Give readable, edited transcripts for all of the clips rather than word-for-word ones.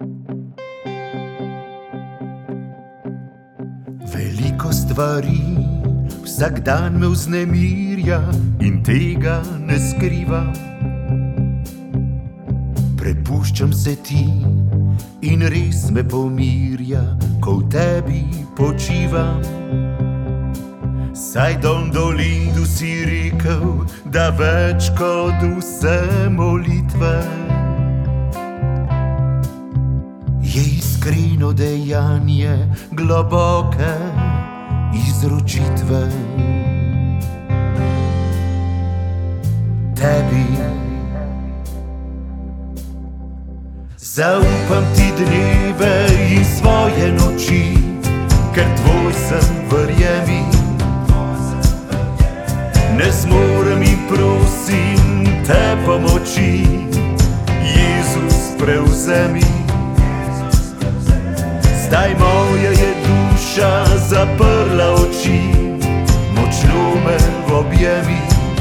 Veliko stvari vsak dan me vznemirja in tega ne skrivam. Prepuščam se ti in res me pomirja, ko v tebi počivam. Saj Don Dolindo si rekel, da več kot vse molitve je iskreno dejanje globoke izročitve. Tebi zaupam ti dneve in svoje noči, ker tvoj sem, verjemi. Ne zmorem in prosim te pomoči, Jezus prevzemi. Zdaj moja je duša zaprla oči, močno me objemi.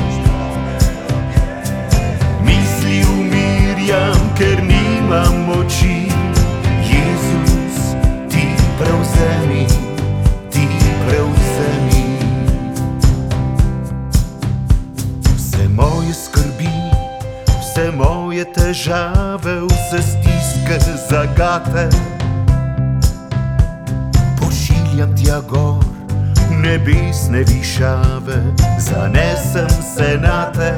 Misli umirjam, ker nimam moči, Jezus ti prevzemi, ti prevzemi. Vse moje skrbi, vse moje težave, vse stiske, zagate pošiljam tja gor, nebesne višave, zanesem se nate.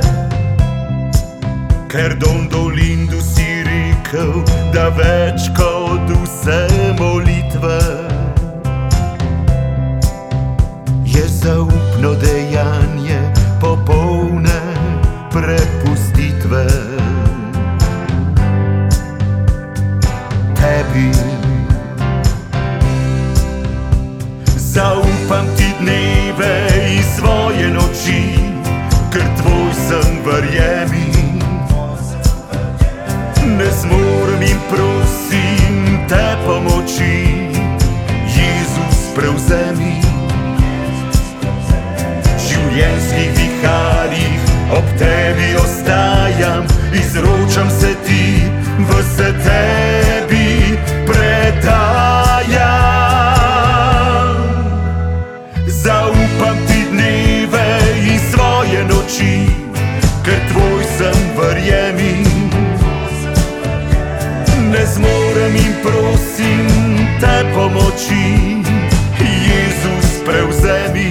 Ker Don Dolindo si rekel, da več kot vse molitve je zaupno dejanje popolne prepustitve. Tebi zaupam ti dneve in svoje noči, ker tvoj sem, verjemi. Ne zmorem in prosim te pomoči, Jezus prevzemi. V življenjskih viharjih ob tebi ostajam, izročam se ti, vse tebi predajam. Zaupam ti dneve in svoje noči, ker tvoj sem, verjemi. Ne zmorem in prosim te pomoči, Jezus prevzemi.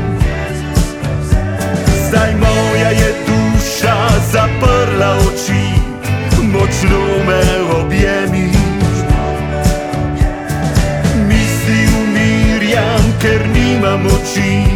Zdaj moja je duša zaprla oči, močno me objemi. Misli umirjam, ker nimam moči,